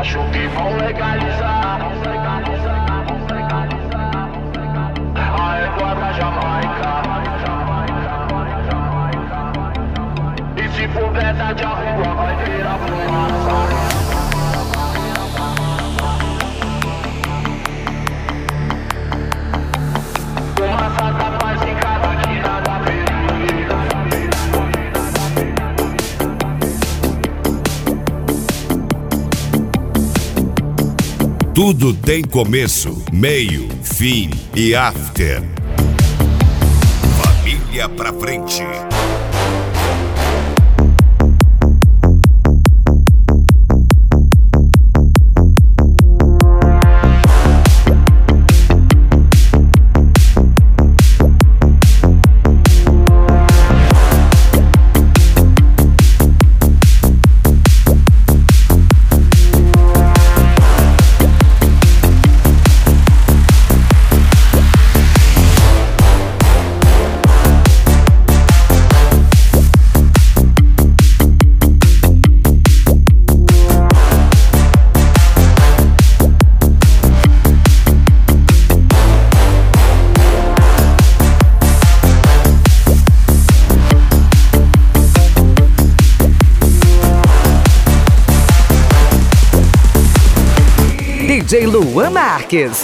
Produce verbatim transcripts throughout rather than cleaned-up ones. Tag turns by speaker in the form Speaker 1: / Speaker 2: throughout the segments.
Speaker 1: Acho que vão legalizar a égua da Jamaica. E se for verdade a rua vai virar fumaça. Fumaça tá mais em cada quina da periferia.
Speaker 2: Tudo tem começo, meio, fim e after. Família pra frente.
Speaker 3: D J Luan Marques.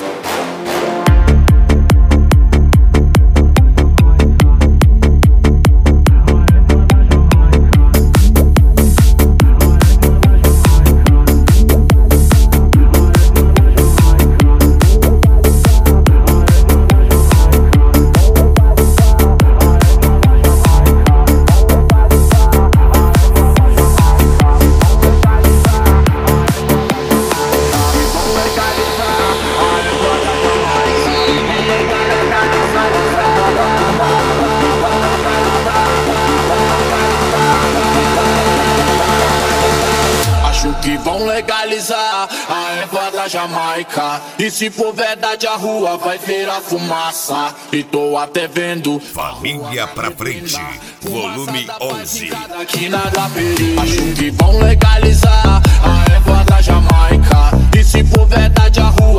Speaker 1: Que vão legalizar a erva da Jamaica. E se for verdade a rua vai virar fumaça. E tô até vendo
Speaker 2: Família pra frente, volume onze.
Speaker 1: Acho que vão legalizar a erva da Jamaica. E se for verdade a rua